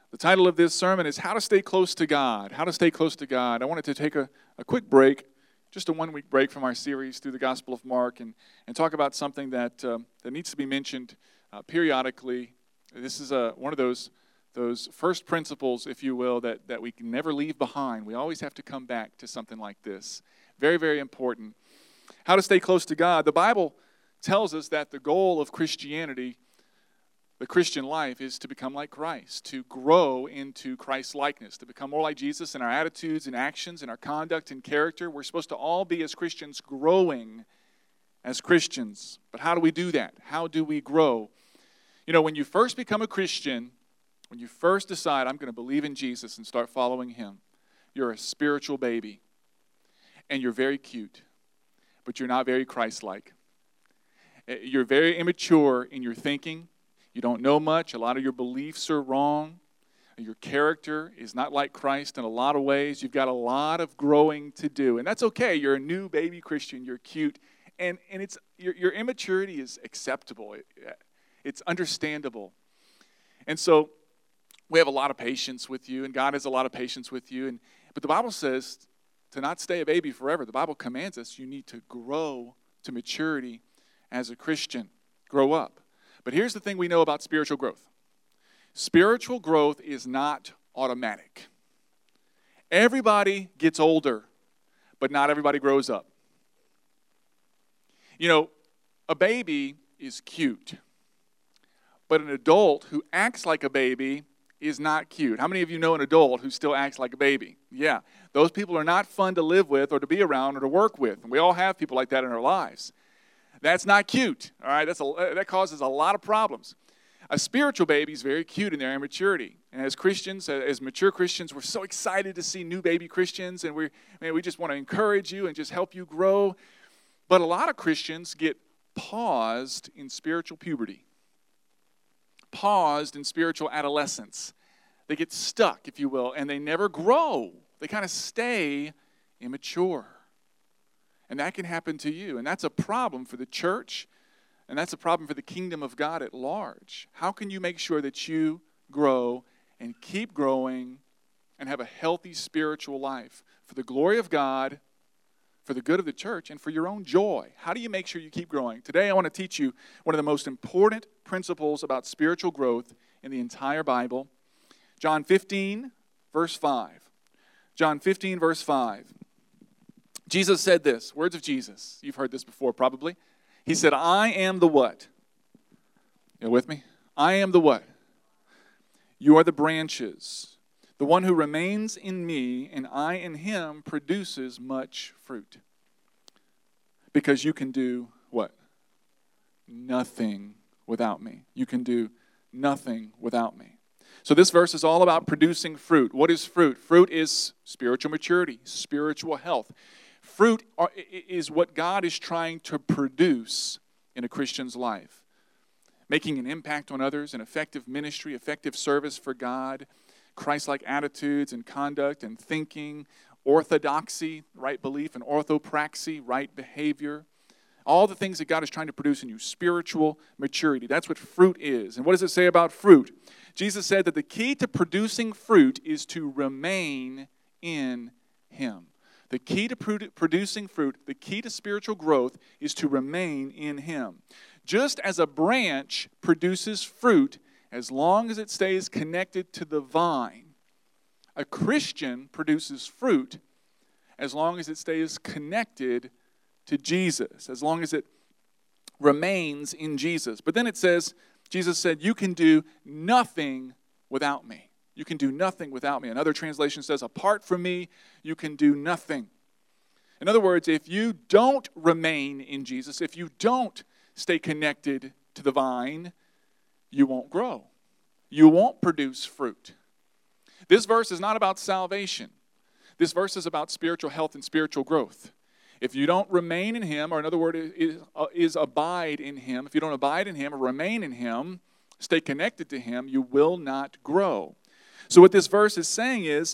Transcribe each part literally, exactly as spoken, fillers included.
The title of this sermon is How to Stay Close to God. How to Stay Close to God. I wanted to take a, a quick break, just a one-week break from our series through the Gospel of Mark, and, and talk about something that um, that needs to be mentioned uh, periodically. This is a, one of those those first principles, if you will, that, that we can never leave behind. We always have to come back to something like this. Very, very important. How to stay close to God. The Bible tells us that the goal of Christianity, the Christian life, is to become like Christ, to grow into Christ's likeness, to become more like Jesus in our attitudes and actions, in our conduct and character. We're supposed to all be, as Christians, growing as Christians. But how do we do that? How do we grow? You know, when you first become a Christian, when you first decide, I'm going to believe in Jesus and start following Him, you're a spiritual baby. And you're very cute, but you're not very Christ-like. You're very immature in your thinking. You don't know much. A lot of your beliefs are wrong. Your character is not like Christ in a lot of ways. You've got a lot of growing to do. And that's okay. You're a new baby Christian. You're cute. And, and it's your, your immaturity is acceptable. It, it's understandable. And so we have a lot of patience with you, and God has a lot of patience with you. And but the Bible says to not stay a baby forever. The Bible commands us you need to grow to maturity as a Christian. Grow up. But here's the thing we know about spiritual growth. Spiritual growth is not automatic. Everybody gets older, but not everybody grows up. You know, a baby is cute, but an adult who acts like a baby is not cute. How many of you know an adult who still acts like a baby? Yeah. Those people are not fun to live with or to be around or to work with. And we all have people like that in our lives. That's not cute. All right, that's a, that causes a lot of problems. A spiritual baby is very cute in their immaturity. And as Christians, as mature Christians, we're so excited to see new baby Christians, and we man, we just want to encourage you and just help you grow. But a lot of Christians get paused in spiritual puberty, paused in spiritual adolescence. They get stuck, if you will, and they never grow. They kind of stay immature. And that can happen to you. And that's a problem for the church, and that's a problem for the kingdom of God at large. How can you make sure that you grow and keep growing and have a healthy spiritual life for the glory of God, for the good of the church, and for your own joy? How do you make sure you keep growing? Today I want to teach you one of the most important principles about spiritual growth in the entire Bible. John fifteen, verse five. John fifteen, verse five. Jesus said this, words of Jesus. You've heard this before probably. He said, I am the what? You with me? I am the what? You are the branches. The one who remains in me and I in him produces much fruit. Because you can do what? Nothing without me. You can do nothing without me. So this verse is all about producing fruit. What is fruit? Fruit is spiritual maturity, spiritual health. Fruit is what God is trying to produce in a Christian's life. Making an impact on others, an effective ministry, effective service for God, Christ-like attitudes and conduct and thinking, orthodoxy, right belief, and orthopraxy, right behavior. All the things that God is trying to produce in you, spiritual maturity. That's what fruit is. And what does it say about fruit? Jesus said that the key to producing fruit is to remain in Him. The key to producing fruit, the key to spiritual growth is to remain in Him. Just as a branch produces fruit as long as it stays connected to the vine, a Christian produces fruit as long as it stays connected to Jesus, as long as it remains in Jesus. But then it says, Jesus said, you can do nothing without me. You can do nothing without me. Another translation says, apart from me, you can do nothing. In other words, if you don't remain in Jesus, if you don't stay connected to the vine, you won't grow. You won't produce fruit. This verse is not about salvation. This verse is about spiritual health and spiritual growth. If you don't remain in Him, or in other words, is, is abide in Him, if you don't abide in Him or remain in Him, stay connected to Him, you will not grow. So what this verse is saying is,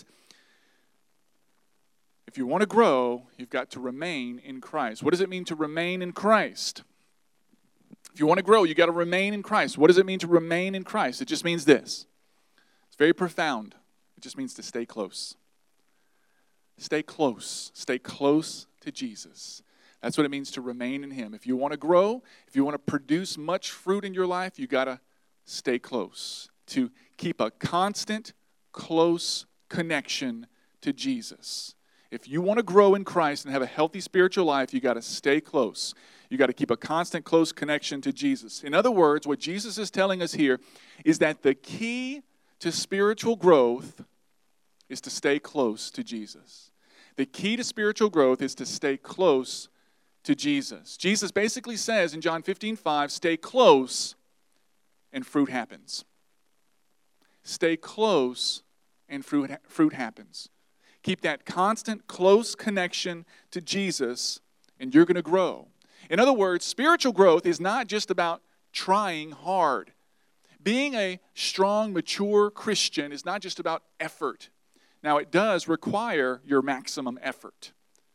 if you want to grow, you've got to remain in Christ. What does it mean to remain in Christ? If you want to grow, you've got to remain in Christ. What does it mean to remain in Christ? It just means this. It's very profound. It just means to stay close. Stay close. Stay close to Jesus. That's what it means to remain in him. If you want to grow, if you want to produce much fruit in your life, you got to stay close. To keep a constant, close connection to Jesus. If you want to grow in Christ and have a healthy spiritual life, you got to stay close. You got to keep a constant, close connection to Jesus. In other words, what Jesus is telling us here is that the key to spiritual growth is to stay close to Jesus. The key to spiritual growth is to stay close to Jesus. Jesus basically says in John fifteen five, stay close and fruit happens. Stay close and fruit, fruit happens. Keep that constant, close connection to Jesus and you're going to grow. In other words, spiritual growth is not just about trying hard. Being a strong, mature Christian is not just about effort. Now, it does require your maximum effort.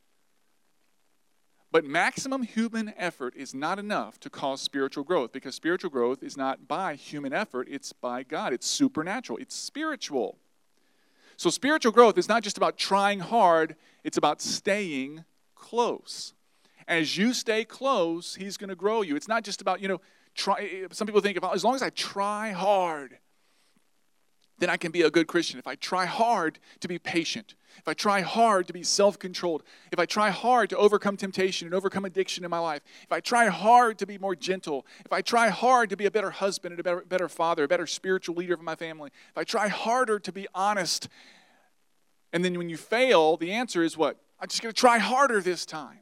But maximum human effort is not enough to cause spiritual growth, because spiritual growth is not by human effort, it's by God. It's supernatural. It's spiritual. So spiritual growth is not just about trying hard, it's about staying close. As you stay close, he's going to grow you. It's not just about, you know, try. Some people think, if, as long as I try hard, then I can be a good Christian. If I try hard to be patient, if I try hard to be self-controlled, if I try hard to overcome temptation and overcome addiction in my life, if I try hard to be more gentle, if I try hard to be a better husband and a better, better father, a better spiritual leader for my family, if I try harder to be honest, and then when you fail, the answer is what? I'm just going to try harder this time.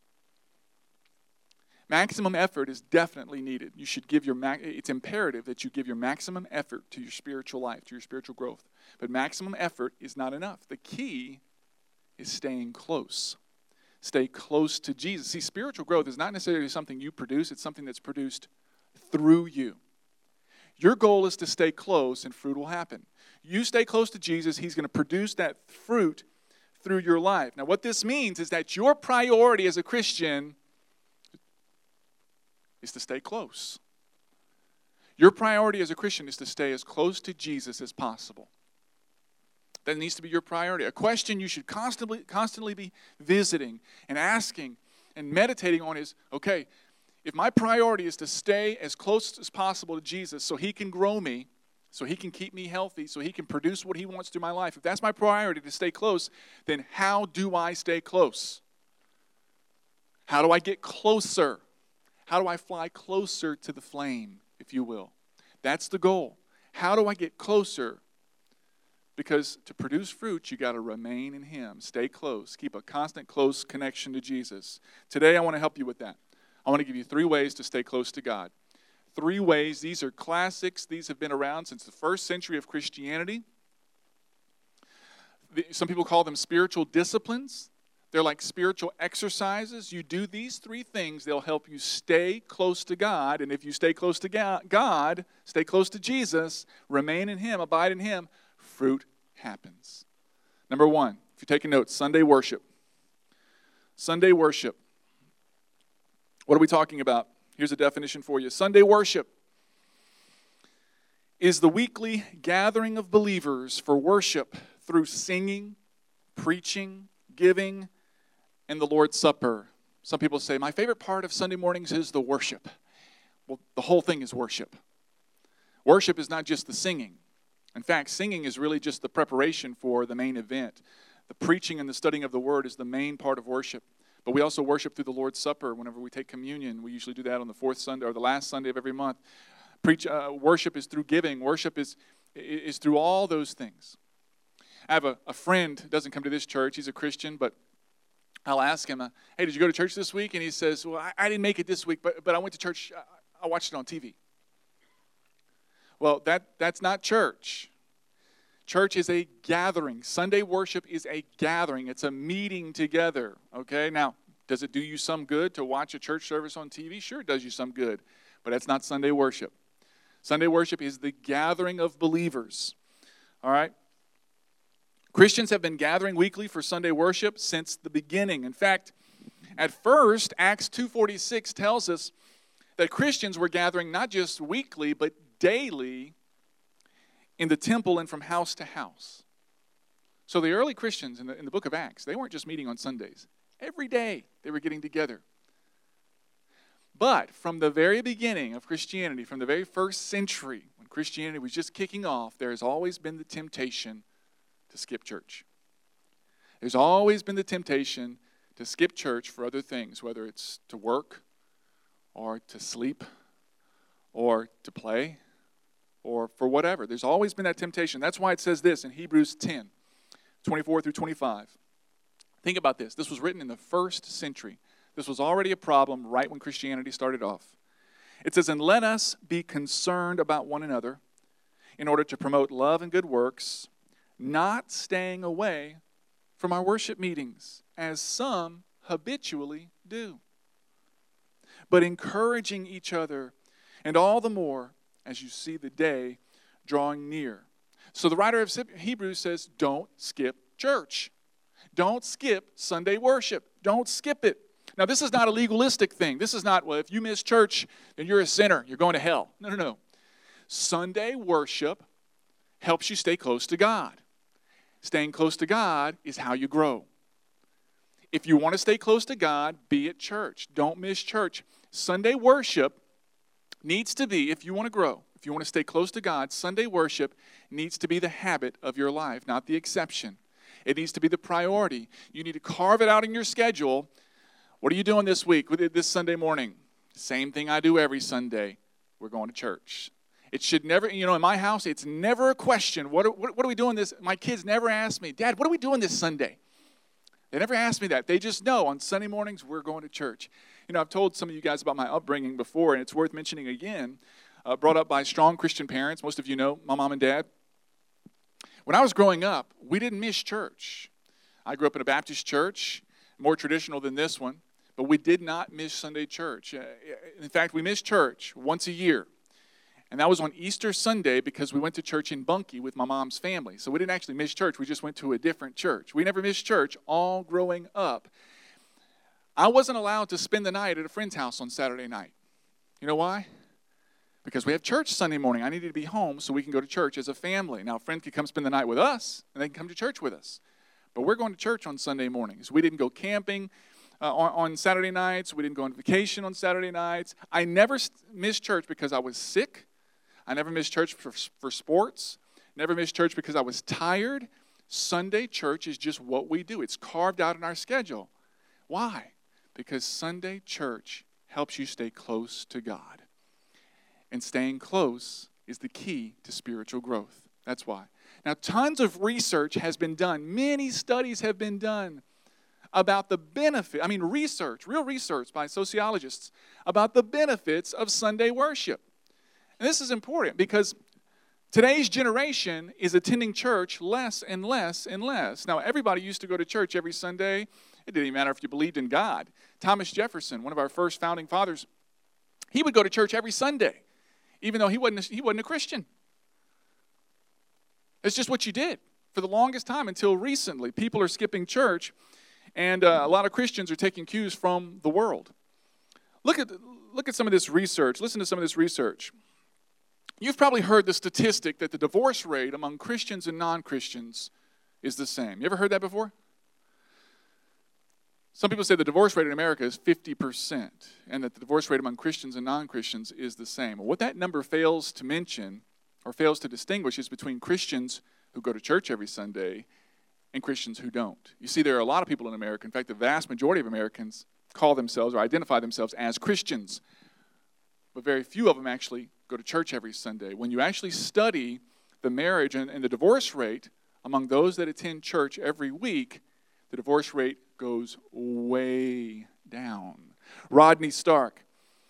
Maximum effort is definitely needed. You should give your, it's imperative that you give your maximum effort to your spiritual life, to your spiritual growth. But maximum effort is not enough. The key is staying close. Stay close to Jesus. See, spiritual growth is not necessarily something you produce. It's something that's produced through you. Your goal is to stay close and fruit will happen. You stay close to Jesus, he's going to produce that fruit through your life. Now, what this means is that your priority as a Christian is to stay close. Your priority as a Christian is to stay as close to Jesus as possible. That needs to be your priority. A question you should constantly, constantly be visiting and asking and meditating on is, okay, if my priority is to stay as close as possible to Jesus so he can grow me, so he can keep me healthy, so he can produce what he wants through my life, if that's my priority to stay close, then how do I stay close? How do I get closer? How do I fly closer to the flame, if you will? That's the goal. How do I get closer? Because to produce fruit, you got to remain in him. Stay close. Keep a constant, close connection to Jesus. Today, I want to help you with that. I want to give you three ways to stay close to God. Three ways. These are classics. These have been around since the first century of Christianity. Some people call them spiritual disciplines. They're like spiritual exercises. You do these three things, they'll help you stay close to God. And if you stay close to God, stay close to Jesus, remain in him, abide in him, fruit happens. Number one, if you're taking notes, Sunday worship. Sunday worship. What are we talking about? Here's a definition for you. Sunday worship is the weekly gathering of believers for worship through singing, preaching, giving, and the Lord's Supper. Some people say, my favorite part of Sunday mornings is the worship. Well, the whole thing is worship. Worship is not just the singing. In fact, singing is really just the preparation for the main event. The preaching and the studying of the Word is the main part of worship. But we also worship through the Lord's Supper whenever we take communion. We usually do that on the fourth Sunday or the last Sunday of every month. Preach, uh, worship is through giving. Worship is, is through all those things. I have a, a friend who doesn't come to this church. He's a Christian, but I'll ask him, uh, hey, did you go to church this week? And he says, well, I, I didn't make it this week, but, but I went to church. I, I watched it on T V. Well, that that's not church. Church is a gathering. Sunday worship is a gathering. It's a meeting together, okay? Now, does it do you some good to watch a church service on T V? Sure, it does you some good, but that's not Sunday worship. Sunday worship is the gathering of believers, all right? Christians have been gathering weekly for Sunday worship since the beginning. In fact, at first, Acts two forty-six tells us that Christians were gathering not just weekly, but daily in the temple and from house to house. So the early Christians in the, in the book of Acts, they weren't just meeting on Sundays. Every day they were getting together. But from the very beginning of Christianity, from the very first century, when Christianity was just kicking off, there has always been the temptation to skip church. There's always been the temptation to skip church for other things, whether it's to work or to sleep or to play or for whatever. There's always been that temptation. That's why it says this in Hebrews ten, twenty-four through twenty-five. Think about this. This was written in the first century. This was already a problem right when Christianity started off. It says, "And let us be concerned about one another in order to promote love and good works, not staying away from our worship meetings, as some habitually do, but encouraging each other, and all the more as you see the day drawing near." So the writer of Hebrews says, don't skip church. Don't skip Sunday worship. Don't skip it. Now, this is not a legalistic thing. This is not, well, if you miss church, then you're a sinner. You're going to hell. No, no, no. Sunday worship helps you stay close to God. Staying close to God is how you grow. If you want to stay close to God, be at church. Don't miss church. Sunday worship needs to be, if you want to grow, if you want to stay close to God, Sunday worship needs to be the habit of your life, not the exception. It needs to be the priority. You need to carve it out in your schedule. What are you doing this week, this Sunday morning? Same thing I do every Sunday. We're going to church. It should never, you know, in my house, it's never a question. What are, what, what are we doing this? My kids never ask me, Dad, what are we doing this Sunday? They never ask me that. They just know on Sunday mornings we're going to church. You know, I've told some of you guys about my upbringing before, and it's worth mentioning again. Uh, brought up by strong Christian parents. Most of you know my mom and dad. When I was growing up, we didn't miss church. I grew up in a Baptist church, more traditional than this one, but we did not miss Sunday church. Uh, in fact, we missed church once a year. And that was on Easter Sunday because we went to church in Bunkie with my mom's family. So we didn't actually miss church. We just went to a different church. We never missed church all growing up. I wasn't allowed to spend the night at a friend's house on Saturday night. You know why? Because we have church Sunday morning. I needed to be home so we can go to church as a family. Now, a friend could come spend the night with us, and they can come to church with us. But we're going to church on Sunday mornings. We didn't go camping uh, on, on Saturday nights. We didn't go on vacation on Saturday nights. I never missed church because I was sick. I never missed church for, for sports. Never missed church because I was tired. Sunday church is just what we do. It's carved out in our schedule. Why? Because Sunday church helps you stay close to God. And staying close is the key to spiritual growth. That's why. Now, tons of research has been done. Many studies have been done about the benefit, I mean research, real research by sociologists about the benefits of Sunday worship. And this is important because today's generation is attending church less and less and less. Now, everybody used to go to church every Sunday. It didn't even matter if you believed in God. Thomas Jefferson, one of our first founding fathers, he would go to church every Sunday, even though he wasn't a, he wasn't a Christian. It's just what you did for the longest time until recently. People are skipping church, and uh, a lot of Christians are taking cues from the world. Look at, look at some of this research. Listen to some of this research. You've probably heard the statistic that the divorce rate among Christians and non-Christians is the same. You ever heard that before? Some people say the divorce rate in America is fifty percent, and that the divorce rate among Christians and non-Christians is the same. What that number fails to mention or fails to distinguish is between Christians who go to church every Sunday and Christians who don't. You see, there are a lot of people in America, in fact, the vast majority of Americans call themselves or identify themselves as Christians, but very few of them actually go to church every Sunday. When you actually study the marriage and, and the divorce rate among those that attend church every week, the divorce rate goes way down. Rodney Stark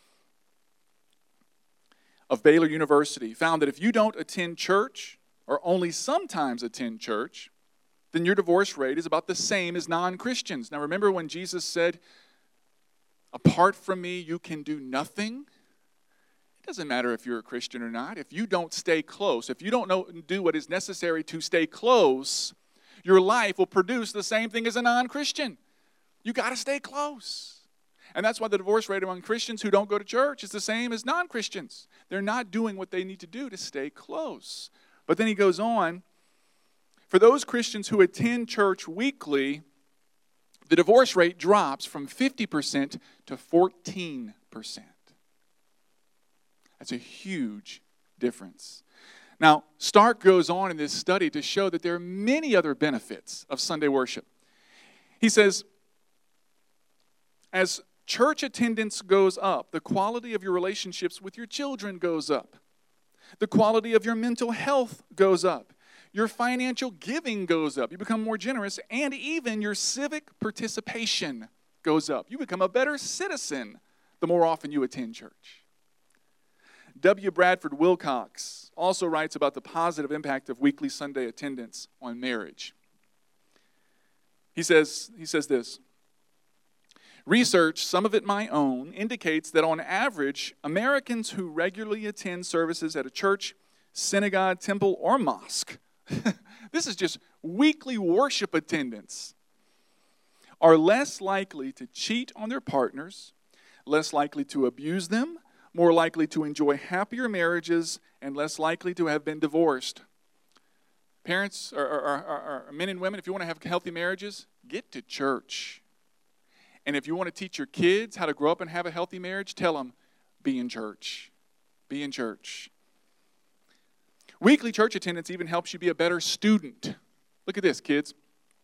of Baylor University found that if you don't attend church or only sometimes attend church, then your divorce rate is about the same as non-Christians. Now remember when Jesus said, "Apart from me, you can do nothing"? It doesn't matter if you're a Christian or not. If you don't stay close, if you don't know, do what is necessary to stay close, your life will produce the same thing as a non-Christian. You got to stay close. And that's why the divorce rate among Christians who don't go to church is the same as non-Christians. They're not doing what they need to do to stay close. But then he goes on, for those Christians who attend church weekly, the divorce rate drops from fifty percent to fourteen percent. That's a huge difference. Now, Stark goes on in this study to show that there are many other benefits of Sunday worship. He says, as church attendance goes up, the quality of your relationships with your children goes up. The quality of your mental health goes up. Your financial giving goes up. You become more generous, and even your civic participation goes up. You become a better citizen the more often you attend church. W. Bradford Wilcox also writes about the positive impact of weekly Sunday attendance on marriage. He says, he says this, research, some of it my own, indicates that on average, Americans who regularly attend services at a church, synagogue, temple, or mosque, this is just weekly worship attendance, are less likely to cheat on their partners, less likely to abuse them, more likely to enjoy happier marriages, and less likely to have been divorced. Parents, or, or, or, or men and women, if you want to have healthy marriages, get to church. And if you want to teach your kids how to grow up and have a healthy marriage, tell them, be in church. Be in church. Weekly church attendance even helps you be a better student. Look at this, kids.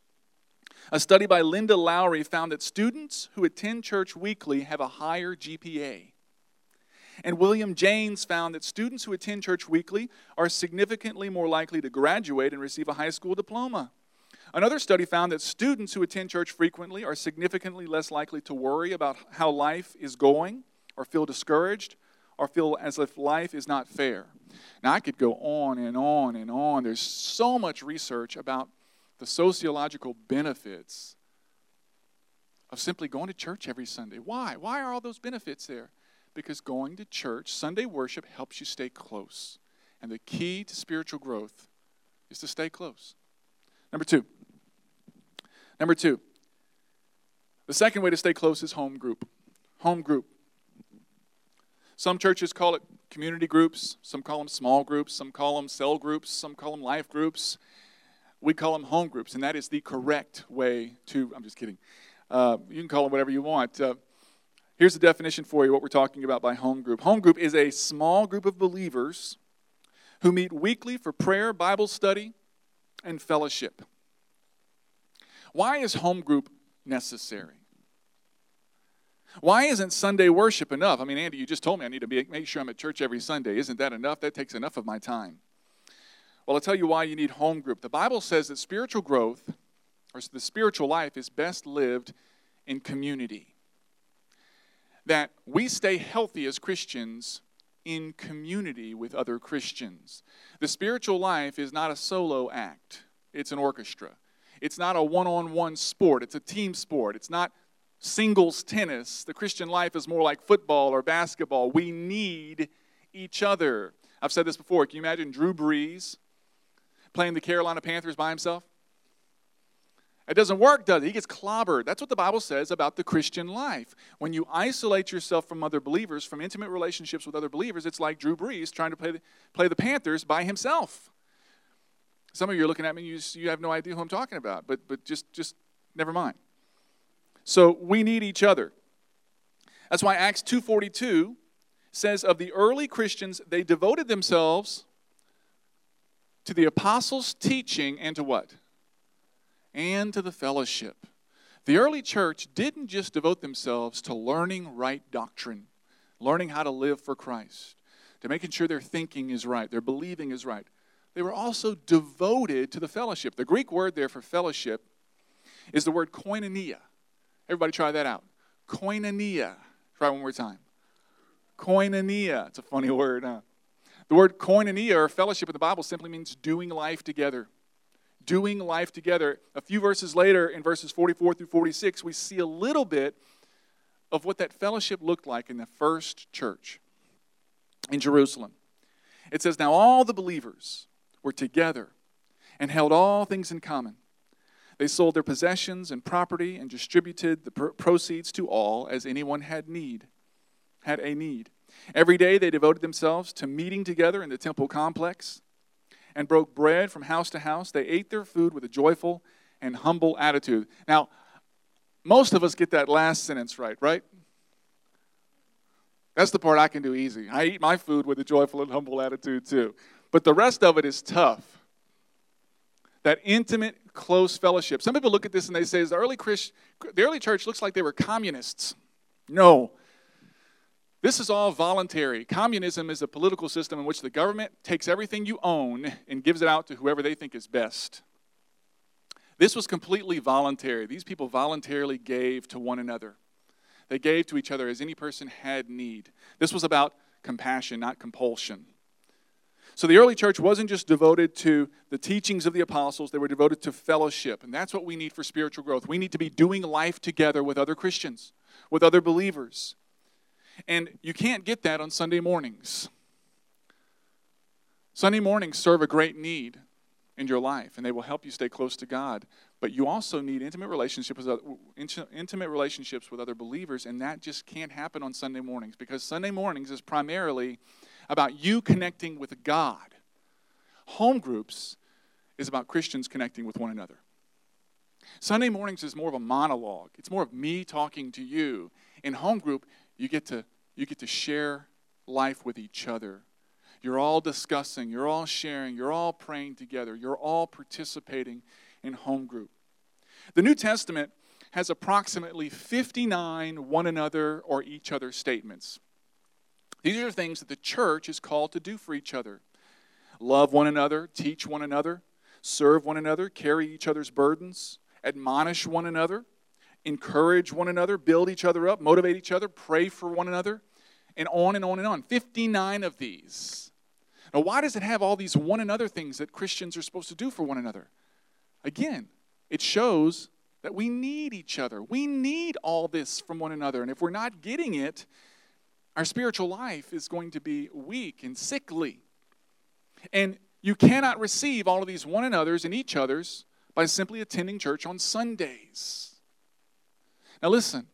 A study by Linda Lowry found that students who attend church weekly have a higher G P A. And William James found that students who attend church weekly are significantly more likely to graduate and receive a high school diploma. Another study found that students who attend church frequently are significantly less likely to worry about how life is going, or feel discouraged, or feel as if life is not fair. Now, I could go on and on and on. There's so much research about the sociological benefits of simply going to church every Sunday. Why? Why are all those benefits there? Because going to church, Sunday worship, helps you stay close. And the key to spiritual growth is to stay close. Number two. Number two. The second way to stay close is home group. Home group. Some churches call it community groups. Some call them small groups. Some call them cell groups. Some call them life groups. We call them home groups, and that is the correct way to, I'm just kidding. Uh, you can call them whatever you want. Uh, here's the definition for you, what we're talking about by home group. Home group is a small group of believers who meet weekly for prayer, Bible study, and fellowship. Why is home group necessary? Why isn't Sunday worship enough? I mean, Andy, you just told me I need to be, make sure I'm at church every Sunday. Isn't that enough? That takes enough of my time. Well, I'll tell you why you need home group. The Bible says that spiritual growth, or the spiritual life, is best lived in community. That we stay healthy as Christians in community with other Christians. The spiritual life is not a solo act. It's an orchestra. It's not a one-on-one sport. It's a team sport. It's not singles tennis. The Christian life is more like football or basketball. We need each other. I've said this before. Can you imagine Drew Brees playing the Carolina Panthers by himself? It doesn't work, does it? He gets clobbered. That's what the Bible says about the Christian life. When you isolate yourself from other believers, from intimate relationships with other believers, it's like Drew Brees trying to play the, play the Panthers by himself. Some of you are looking at me, you, you have no idea who I'm talking about, but, but just, just never mind. So we need each other. That's why Acts two forty-two says of the early Christians, they devoted themselves to the apostles' teaching and to what? And to the fellowship. The early church didn't just devote themselves to learning right doctrine, learning how to live for Christ, to making sure their thinking is right, their believing is right. They were also devoted to the fellowship. The Greek word there for fellowship is the word koinonia. Everybody try that out. Koinonia. Try it one more time. Koinonia. It's a funny word, huh? The word koinonia, or fellowship in the Bible, simply means doing life together. Doing life together. A few verses later, in verses forty-four through forty-six, we see a little bit of what that fellowship looked like in the first church in Jerusalem. It says, now all the believers were together and held all things in common. They sold their possessions and property and distributed the proceeds to all as anyone had need, had a need. Every day they devoted themselves to meeting together in the temple complex and broke bread from house to house. They ate their food with a joyful and humble attitude. Now, most of us get that last sentence right, right? That's the part I can do easy. I eat my food with a joyful and humble attitude too. But the rest of it is tough. That intimate, close fellowship. Some people look at this and they say, the early Christ, the early church looks like they were communists. No. This is all voluntary. Communism is a political system in which the government takes everything you own and gives it out to whoever they think is best. This was completely voluntary. These people voluntarily gave to one another. They gave to each other as any person had need. This was about compassion, not compulsion. So the early church wasn't just devoted to the teachings of the apostles. They were devoted to fellowship. And that's what we need for spiritual growth. We need to be doing life together with other Christians, with other believers. And you can't get that on Sunday mornings. Sunday mornings serve a great need in your life, and they will help you stay close to God. But you also need intimate relationships with other, intimate relationships with other believers, and that just can't happen on Sunday mornings, because Sunday mornings is primarily about you connecting with God. Home groups is about Christians connecting with one another. Sunday mornings is more of a monologue. It's more of me talking to you. In home group, you get to you get to share life with each other. You're all discussing, you're all sharing, you're all praying together, you're all participating in home group. The New Testament has approximately fifty-nine one another or each other statements. These are things that the church is called to do for each other. Love one another, teach one another, serve one another, carry each other's burdens, admonish one another, encourage one another, build each other up, motivate each other, pray for one another, and on and on and on. fifty-nine of these. Now, why does it have all these one another things that Christians are supposed to do for one another? Again, it shows that we need each other. We need all this from one another. And if we're not getting it, our spiritual life is going to be weak and sickly. And you cannot receive all of these one another's and each other's by simply attending church on Sundays. Now listen,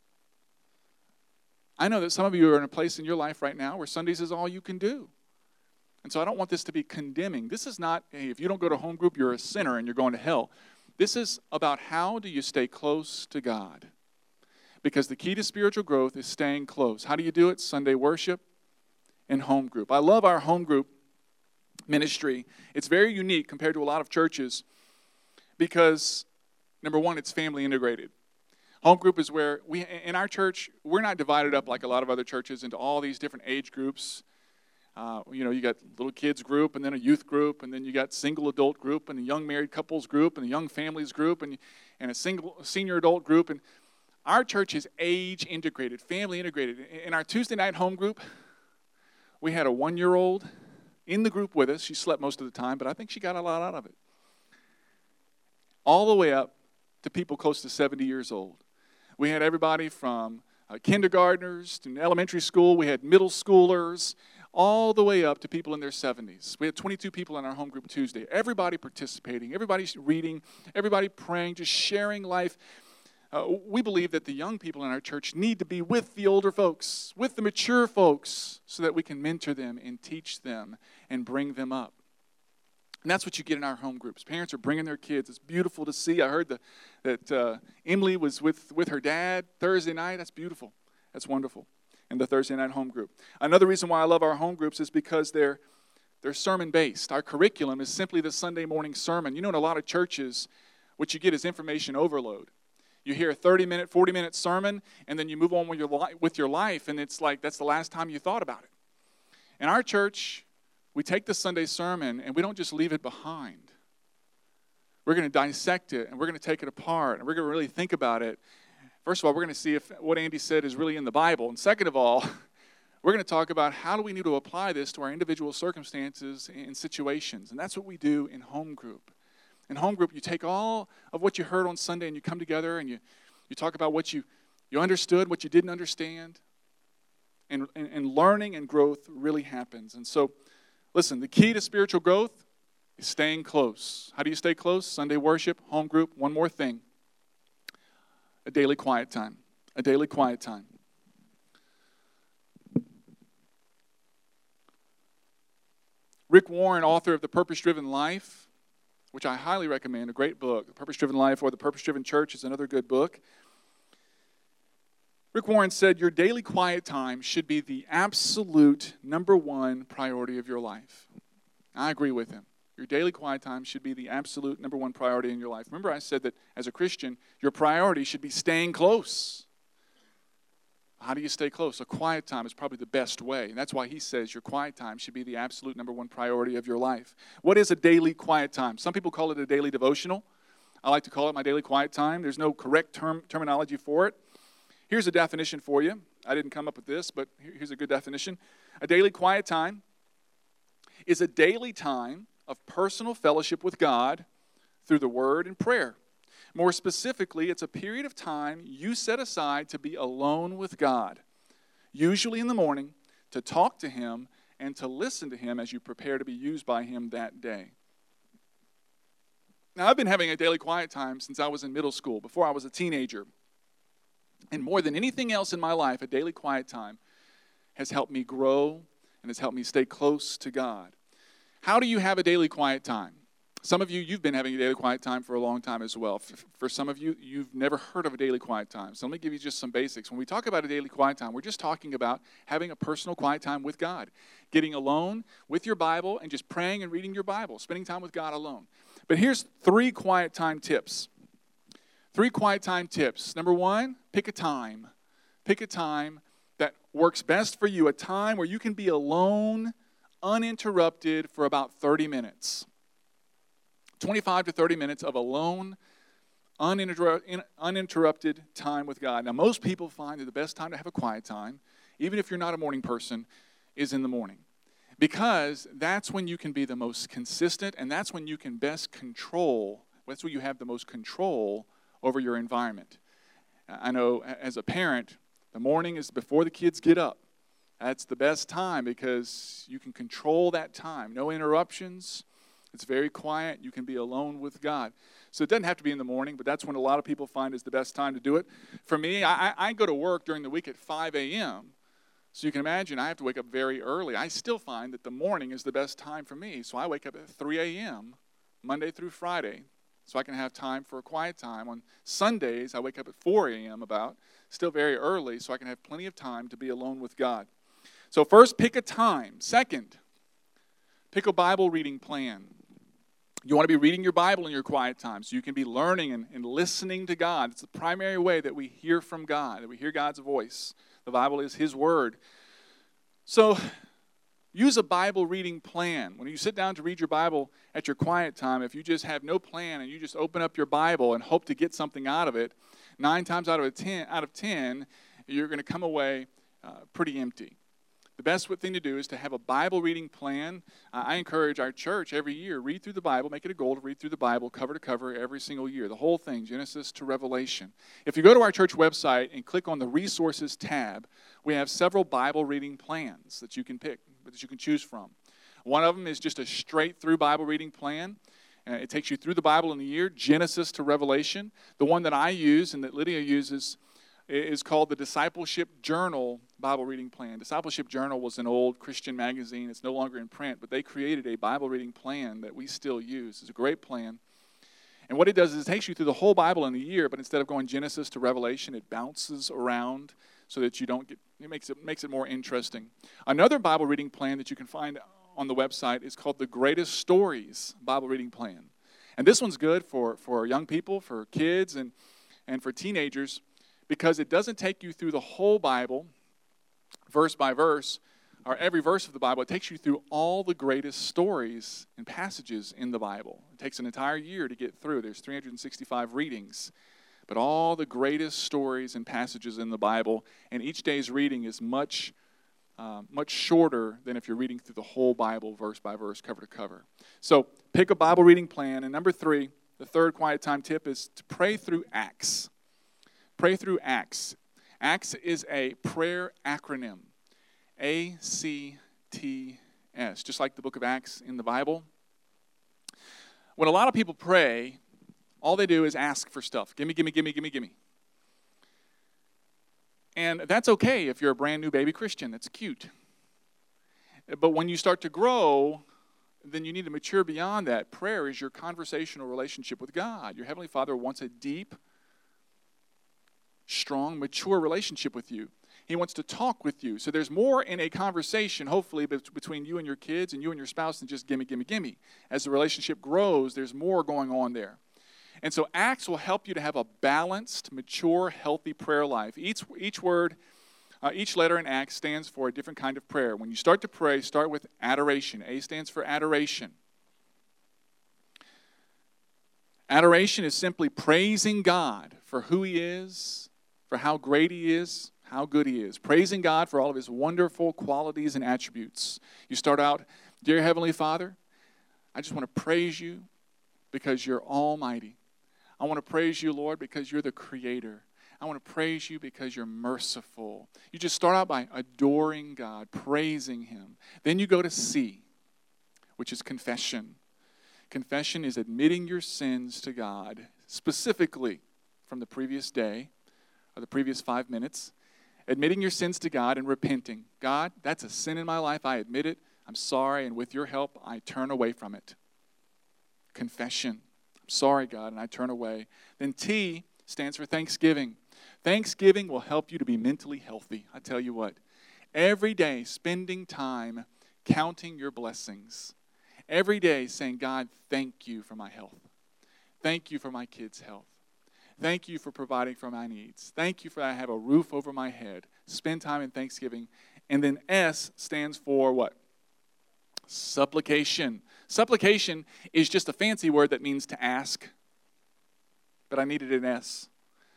I know that some of you are in a place in your life right now where Sundays is all you can do. And so I don't want this to be condemning. This is not, hey, if you don't go to home group, you're a sinner and you're going to hell. This is about how do you stay close to God. Because the key to spiritual growth is staying close. How do you do it? Sunday worship and home group. I love our home group ministry. It's very unique compared to a lot of churches because, number one, it's family integrated. Home group is where we, in our church, we're not divided up like a lot of other churches into all these different age groups. Uh, you know, you got little kids group and then a youth group, and then you got single adult group and a young married couples group and a young families group and, and a single senior adult group. And our church is age integrated, family integrated. In our Tuesday night home group, we had a one-year-old in the group with us. She slept most of the time, but I think she got a lot out of it. All the way up to people close to seventy years old. We had everybody from uh, kindergartners to elementary school. We had middle schoolers, all the way up to people in their seventies. We had twenty-two people in our home group Tuesday. Everybody participating, everybody reading, everybody praying, just sharing life. Uh, we believe that the young people in our church need to be with the older folks, with the mature folks, so that we can mentor them and teach them and bring them up. And that's what you get in our home groups. Parents are bringing their kids. It's beautiful to see. I heard the, that uh, Emily was with, with her dad Thursday night. That's beautiful. That's wonderful. And the Thursday night home group. Another reason why I love our home groups is because they're, they're sermon-based. Our curriculum is simply the Sunday morning sermon. You know, in a lot of churches, what you get is information overload. You hear a thirty-minute, forty-minute sermon, and then you move on with your, li- with your life, and it's like that's the last time you thought about it. In our church, we take the Sunday sermon, and we don't just leave it behind. We're going to dissect it, and we're going to take it apart, and we're going to really think about it. First of all, we're going to see if what Andy said is really in the Bible. And second of all, we're going to talk about how do we need to apply this to our individual circumstances and situations. And that's what we do in home group. In home group, you take all of what you heard on Sunday and you come together and you, you talk about what you, you understood, what you didn't understand. And, and, and learning and growth really happens. And so, listen, the key to spiritual growth is staying close. How do you stay close? Sunday worship, home group. One more thing. A daily quiet time. A daily quiet time. Rick Warren, author of The Purpose-Driven Life, which I highly recommend, a great book. The Purpose-Driven Life or The Purpose-Driven Church is another good book. Rick Warren said, your daily quiet time should be the absolute number one priority of your life. I agree with him. Your daily quiet time should be the absolute number one priority in your life. Remember, I said that as a Christian, your priority should be staying close. How do you stay close? A quiet time is probably the best way. And that's why he says your quiet time should be the absolute number one priority of your life. What is a daily quiet time? Some people call it a daily devotional. I like to call it my daily quiet time. There's no correct term terminology for it. Here's a definition for you. I didn't come up with this, but here's a good definition. A daily quiet time is a daily time of personal fellowship with God through the Word and prayer. More specifically, it's a period of time you set aside to be alone with God, usually in the morning, to talk to Him and to listen to Him as you prepare to be used by Him that day. Now, I've been having a daily quiet time since I was in middle school, before I was a teenager. And more than anything else in my life, a daily quiet time has helped me grow and has helped me stay close to God. How do you have a daily quiet time? Some of you, you've been having a daily quiet time for a long time as well. For some of you, you've never heard of a daily quiet time. So let me give you just some basics. When we talk about a daily quiet time, we're just talking about having a personal quiet time with God, getting alone with your Bible and just praying and reading your Bible, spending time with God alone. But here's three quiet time tips. Three quiet time tips. Number one, pick a time. Pick a time that works best for you, a time where you can be alone, uninterrupted for about thirty minutes. twenty-five to thirty minutes of alone, uninter- uninterrupted time with God. Now, most people find that the best time to have a quiet time, even if you're not a morning person, is in the morning. Because that's when you can be the most consistent, and that's when you can best control, that's when you have the most control over your environment. I know as a parent, the morning is before the kids get up. That's the best time because you can control that time. No interruptions. It's very quiet. You can be alone with God. So it doesn't have to be in the morning, but that's when a lot of people find is the best time to do it. For me, I, I go to work during the week at five a.m., so you can imagine I have to wake up very early. I still find that the morning is the best time for me, so I wake up at three a.m. Monday through Friday, so I can have time for a quiet time. On Sundays, I wake up at four a.m. about, still very early, so I can have plenty of time to be alone with God. So first, pick a time. Second, pick a Bible reading plan. You want to be reading your Bible in your quiet time so you can be learning and, and listening to God. It's the primary way that we hear from God, that we hear God's voice. The Bible is His Word. So use a Bible reading plan. When you sit down to read your Bible at your quiet time, if you just have no plan and you just open up your Bible and hope to get something out of it, nine times out of ten, out of ten, you're going to come away uh, pretty empty. The best thing to do is to have a Bible reading plan. Uh, I encourage our church every year, read through the Bible, make it a goal to read through the Bible cover to cover every single year, the whole thing, Genesis to Revelation. If you go to our church website and click on the Resources tab, we have several Bible reading plans that you can pick, that you can choose from. One of them is just a straight-through Bible reading plan. Uh, it takes you through the Bible in the year, Genesis to Revelation. The one that I use and that Lydia uses is called the Discipleship Journal Bible Reading Plan. Discipleship Journal was an old Christian magazine. It's no longer in print, but they created a Bible reading plan that we still use. It's a great plan. And what it does is it takes you through the whole Bible in a year, but instead of going Genesis to Revelation, it bounces around so that you don't get, it makes it makes it more interesting. Another Bible reading plan that you can find on the website is called the Greatest Stories Bible Reading Plan. And this one's good for, for young people, for kids, and, and for teenagers, because it doesn't take you through the whole Bible, verse by verse, or every verse of the Bible. It takes you through all the greatest stories and passages in the Bible. It takes an entire year to get through. There's three hundred sixty-five readings, but all the greatest stories and passages in the Bible, and each day's reading is much, uh, much shorter than if you're reading through the whole Bible, verse by verse, cover to cover. So pick a Bible reading plan. And number three, the third quiet time tip is to pray through Acts. Pray through Acts. Acts is a prayer acronym. A C T S, just like the book of Acts in the Bible. When a lot of people pray, all they do is ask for stuff. Gimme, gimme, gimme, gimme, gimme. And that's okay if you're a brand new baby Christian. That's cute. But when you start to grow, then you need to mature beyond that. Prayer is your conversational relationship with God. Your Heavenly Father wants a deep, strong, mature relationship with you. He wants to talk with you. So there's more in a conversation, hopefully, between you and your kids and you and your spouse than just gimme, gimme, gimme. As the relationship grows, there's more going on there. And so Acts will help you to have a balanced, mature, healthy prayer life. Each, each word, uh, each letter in Acts stands for a different kind of prayer. When you start to pray, start with adoration. A stands for adoration. Adoration is simply praising God for who He is, for how great He is, how good He is. Praising God for all of His wonderful qualities and attributes. You start out, dear Heavenly Father, I just want to praise You because You're almighty. I want to praise You, Lord, because You're the Creator. I want to praise You because You're merciful. You just start out by adoring God, praising Him. Then you go to C, which is confession. Confession is admitting your sins to God, specifically from the previous day or the previous five minutes. Admitting your sins to God and repenting. God, that's a sin in my life. I admit it. I'm sorry, and with Your help, I turn away from it. Confession. I'm sorry, God, and I turn away. Then T stands for thanksgiving. Thanksgiving will help you to be mentally healthy. I tell you what, every day spending time counting your blessings. Every day saying, God, thank You for my health. Thank You for my kids' health. Thank You for providing for my needs. Thank You for I have a roof over my head. Spend time in thanksgiving. And then S stands for what? Supplication. Supplication is just a fancy word that means to ask. But I needed an S.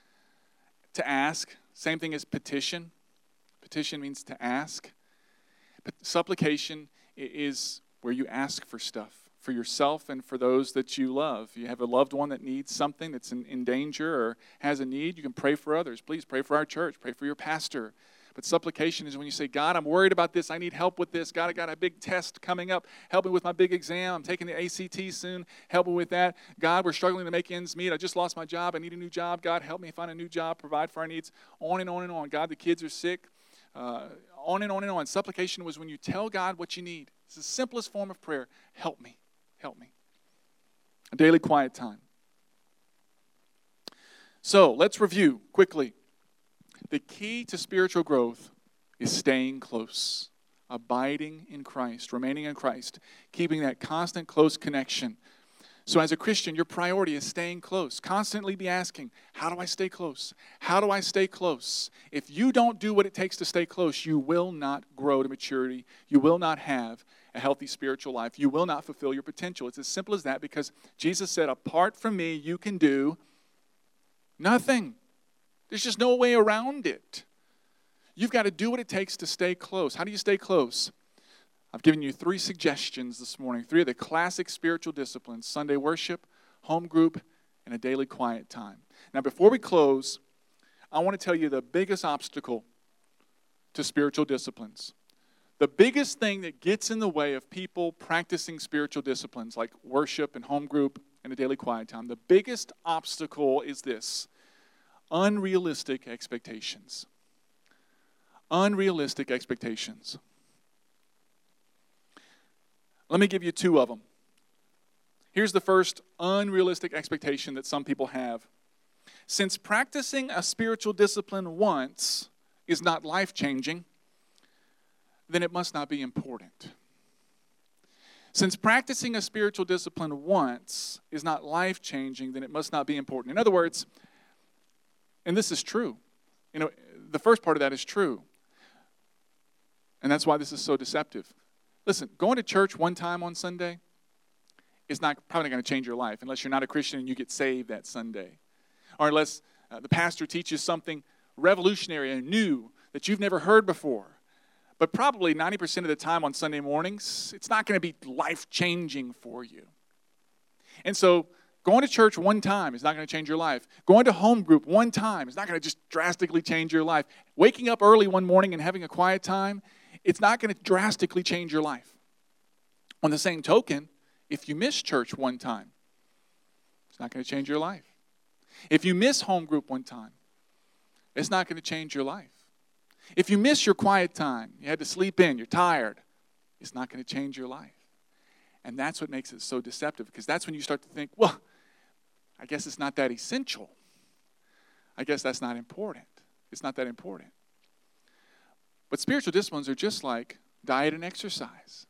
To ask. Same thing as petition. Petition means to ask. But supplication is where you ask for stuff. For yourself and for those that you love. You have a loved one that needs something, that's in, in danger or has a need, you can pray for others. Please pray for our church. Pray for your pastor. But supplication is when you say, God, I'm worried about this. I need help with this. God, I got a big test coming up. Help me with my big exam. I'm taking the A C T soon. Help me with that. God, we're struggling to make ends meet. I just lost my job. I need a new job. God, help me find a new job. Provide for our needs. On and on and on. God, the kids are sick. Uh, on and on and on. Supplication was when you tell God what you need. It's the simplest form of prayer. Help me. Help me. A daily quiet time. So let's review quickly. The key to spiritual growth is staying close, abiding in Christ, remaining in Christ, keeping that constant close connection. So as a Christian, your priority is staying close. Constantly be asking, how do I stay close? How do I stay close? If you don't do what it takes to stay close, you will not grow to maturity. You will not have a healthy spiritual life. You will not fulfill your potential. It's as simple as that because Jesus said, apart from me, you can do nothing. There's just no way around it. You've got to do what it takes to stay close. How do you stay close? I've given you three suggestions this morning, three of the classic spiritual disciplines: Sunday worship, home group, and a daily quiet time. Now, before we close, I want to tell you the biggest obstacle to spiritual disciplines. The biggest thing that gets in the way of people practicing spiritual disciplines like worship and home group and a daily quiet time, the biggest obstacle is this: unrealistic expectations. Unrealistic expectations. Let me give you two of them. Here's the first unrealistic expectation that some people have. Since practicing a spiritual discipline once is not life-changing, then it must not be important. Since practicing a spiritual discipline once is not life-changing, then it must not be important. In other words, and this is true, you know, the first part of that is true. And that's why this is so deceptive. Listen, going to church one time on Sunday is not probably not going to change your life unless you're not a Christian and you get saved that Sunday. Or unless uh, the pastor teaches something revolutionary and new that you've never heard before. But probably ninety percent of the time on Sunday mornings, it's not going to be life-changing for you. And so going to church one time is not going to change your life. Going to home group one time is not going to just drastically change your life. Waking up early one morning and having a quiet time, it's not going to drastically change your life. On the same token, if you miss church one time, it's not going to change your life. If you miss home group one time, it's not going to change your life. If you miss your quiet time, you had to sleep in, you're tired, it's not going to change your life. And that's what makes it so deceptive, because that's when you start to think, well, I guess it's not that essential. I guess that's not important. It's not that important. But spiritual disciplines are just like diet and exercise.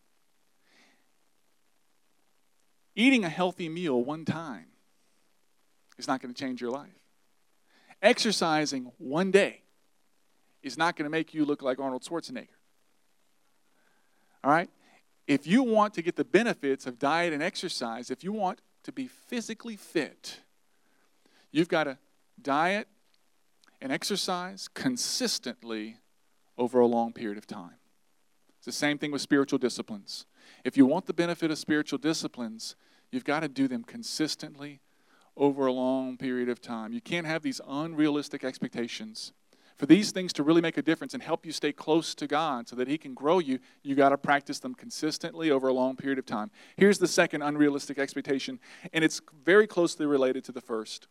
Eating a healthy meal one time is not going to change your life. Exercising one day is not going to make you look like Arnold Schwarzenegger. All right? If you want to get the benefits of diet and exercise, if you want to be physically fit, you've got to diet and exercise consistently over a long period of time. It's the same thing with spiritual disciplines. If you want the benefit of spiritual disciplines, you've got to do them consistently over a long period of time. You can't have these unrealistic expectations. For these things to really make a difference and help you stay close to God so that He can grow you, you got to practice them consistently over a long period of time. Here's the second unrealistic expectation, and it's very closely related to the first.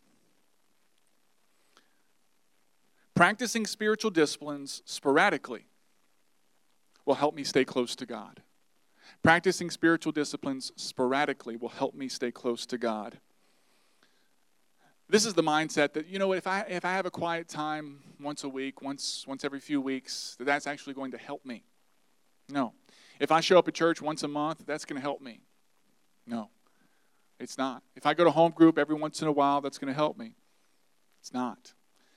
Practicing spiritual disciplines sporadically will help me stay close to God. Practicing spiritual disciplines sporadically will help me stay close to God. This is the mindset that, you know, if I if I have a quiet time once a week, once once every few weeks, that that's actually going to help me. No. If I show up at church once a month, that's going to help me. No, it's not. If I go to home group every once in a while, that's going to help me. It's not.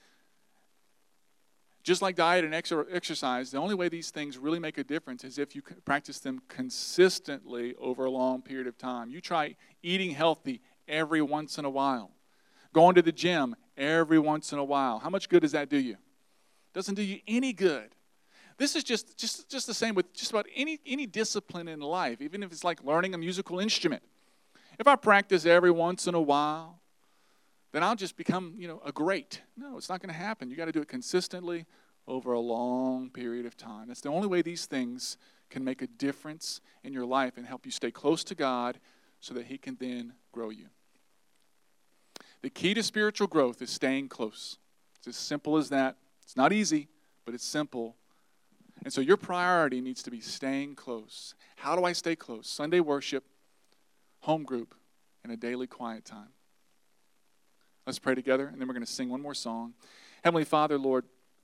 Just like diet and ex- exercise, the only way these things really make a difference is if you practice them consistently over a long period of time. You try eating healthy every once in a while. Going to the gym every once in a while. How much good does that do you? Doesn't do you any good. This is just, just, just the same with just about any, any discipline in life, even if it's like learning a musical instrument. If I practice every once in a while, then I'll just become, you know, a great. No, it's not going to happen. You got to do it consistently over a long period of time. That's the only way these things can make a difference in your life and help you stay close to God so that He can then grow you. The key to spiritual growth is staying close. It's as simple as that. It's not easy, but it's simple. And so your priority needs to be staying close. How do I stay close? Sunday worship, home group, and a daily quiet time. Let's pray together, and then we're going to sing one more song. Heavenly Father, Lord,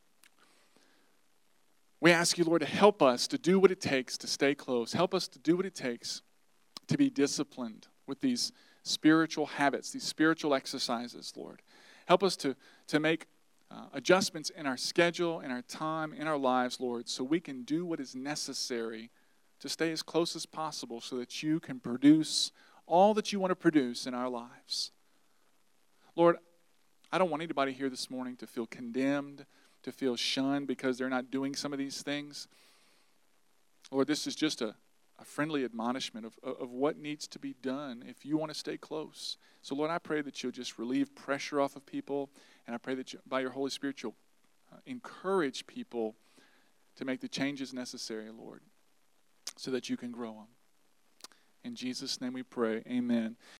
we ask you, Lord, to help us to do what it takes to stay close. Help us to do what it takes to be disciplined with these spiritual habits, these spiritual exercises, Lord. Help us to, to make uh, adjustments in our schedule, in our time, in our lives, Lord, so we can do what is necessary to stay as close as possible so that you can produce all that you want to produce in our lives. Lord, I don't want anybody here this morning to feel condemned, to feel shunned because they're not doing some of these things. Lord, this is just a a friendly admonishment of, of what needs to be done if you want to stay close. So, Lord, I pray that you'll just relieve pressure off of people, and I pray that you, by your Holy Spirit, you'll uh, encourage people to make the changes necessary, Lord, so that you can grow them. In Jesus' name we pray, amen.